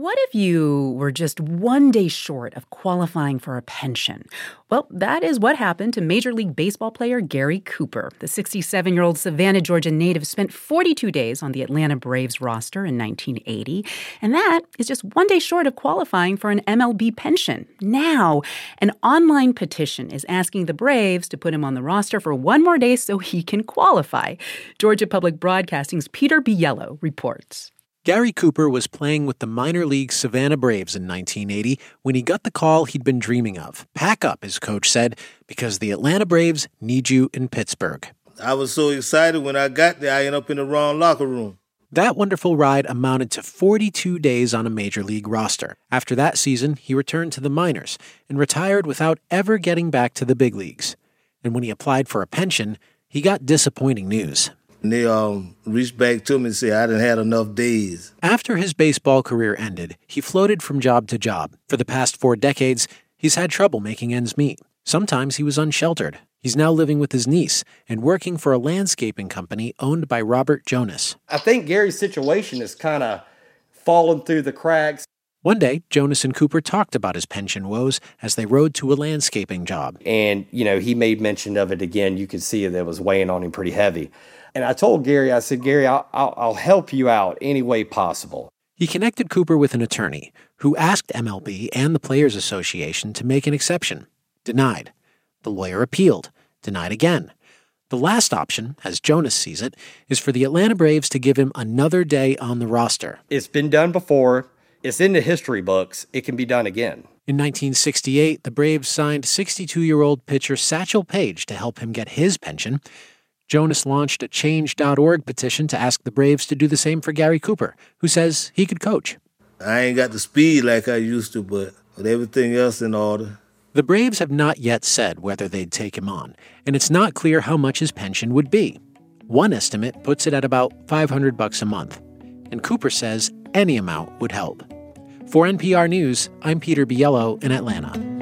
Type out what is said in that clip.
What if you were just one day short of qualifying for a pension? Well, that is what happened to Major League Baseball player Gary Cooper. The 67-year-old Savannah, Georgia native spent 42 days on the Atlanta Braves roster in 1980, and that is just one day short of qualifying for an MLB pension. Now, an online petition is asking the Braves to put him on the roster for one more day so he can qualify. Georgia Public Broadcasting's Peter Biello reports. Gary Cooper was playing with the minor league Savannah Braves in 1980 when he got the call he'd been dreaming of. Pack up, his coach said, because the Atlanta Braves need you in Pittsburgh. I was so excited when I got there, I ended up in the wrong locker room. That wonderful ride amounted to 42 days on a major league roster. After that season, he returned to the minors and retired without ever getting back to the big leagues. And when he applied for a pension, he got disappointing news. And they reached back to me and said I didn't had enough days. After his baseball career ended, he floated from job to job. For the past 4 decades, he's had trouble making ends meet. Sometimes he was unsheltered. He's now living with his niece and working for a landscaping company owned by Robert Jonas. I think Gary's situation is kind of fallen through the cracks. One day, Jonas and Cooper talked about his pension woes as they rode to a landscaping job. And, he made mention of it again. You could see that it was weighing on him pretty heavy. And I told Gary, I said, Gary, I'll help you out any way possible. He connected Cooper with an attorney who asked MLB and the Players Association to make an exception. Denied. The lawyer appealed. Denied again. The last option, as Jonas sees it, is for the Atlanta Braves to give him another day on the roster. It's been done before. It's in the history books. It can be done again. In 1968, the Braves signed 62-year-old pitcher Satchel Paige to help him get his pension. Jonas launched a Change.org petition to ask the Braves to do the same for Gary Cooper, who says he could coach. I ain't got the speed like I used to, but with everything else in order. The Braves have not yet said whether they'd take him on, and it's not clear how much his pension would be. One estimate puts it at about $500 a month, and Cooper says any amount would help. For NPR News, I'm Peter Biello in Atlanta.